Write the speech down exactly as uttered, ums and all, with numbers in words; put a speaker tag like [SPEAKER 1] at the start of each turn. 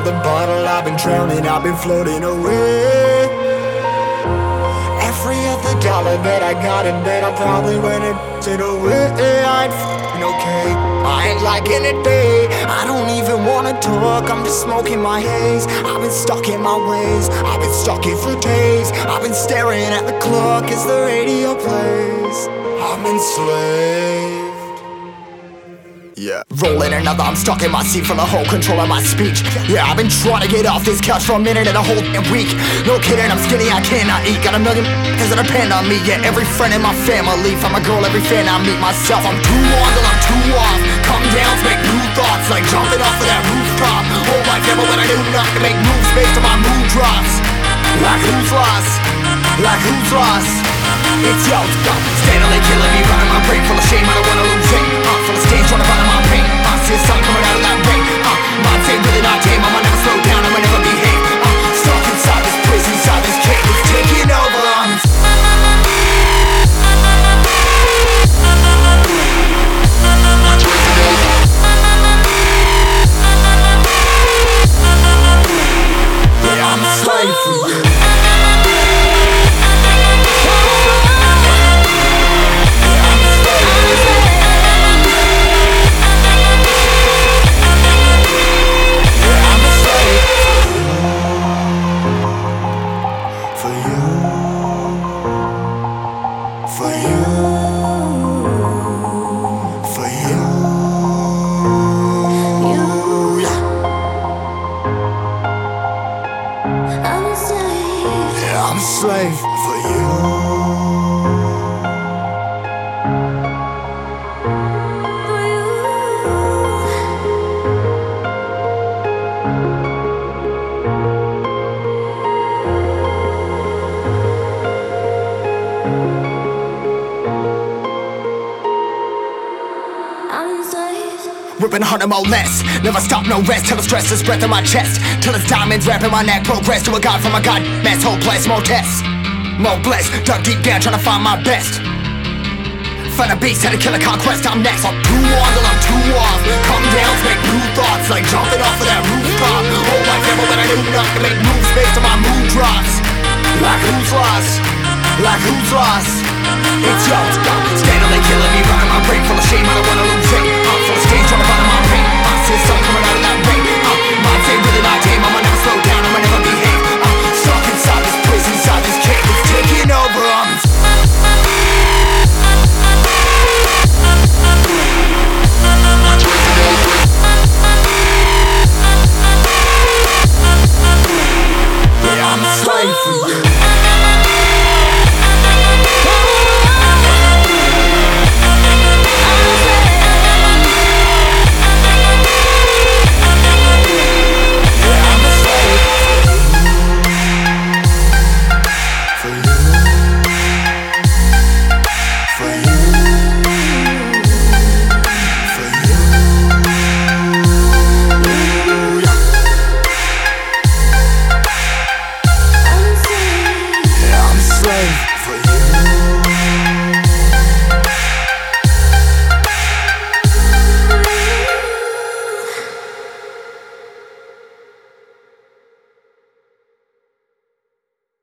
[SPEAKER 1] the bottle, I've been drowning, I've been floating away. Every other dollar that I got in bed, I probably went and it away. I ain't f***ing okay, I ain't liking it, babe. I don't even wanna talk, I'm just smoking my haze. I've been stuck in my ways, I've been stuck here for days. I've been staring at the clock as the radio plays. I'm enslaved. Yeah. Rolling another, I'm stuck in my seat for the whole control of my speech. Yeah, I've been trying to get off this couch for a minute and a whole damn week. No kidding, I'm skinny, I cannot eat. Got a million cause that depend on me. Yeah, every friend in my family, from a girl, every fan I meet myself. I'm too on till I'm too off. Come down to make new thoughts, like jumping off of that rooftop. Whole life never when I do not to make moves based on my mood drops. Like who's lost? Like who's lost? It's yo, steadily killing me, running my brain full of shame. I don't wanna lose it. Uh, full of stage, trying to find my pain. I see the sun coming out of that rain. Uh, my day really not tame. I'ma never slow down. I'ma never behave. Uh, stuck inside this prison, inside this cage. It's taking over. I'm yeah, I'm a slave for you. I'm a slave for you. Ripping harder, more less. Never stop, no rest. Till the stress is breath in my chest. Till it's diamonds wrapping my neck. Progress to a god from a god mess. Hopeless, more tests, more blessed. Dug deep down, trying to find my best. Find a beast, had to kill a conquest. I'm next. I'm too on till I'm too off. Come down to make new thoughts, like jumping off of that rooftop. Whole life never when I do not to make moves based on my mood drops. Like who's lost? Like who's lost? It's yo, steadily killing me, running my brain full of shame. I don't wanna lose it. I'm full of stage, trying to find my pain. I see the sun coming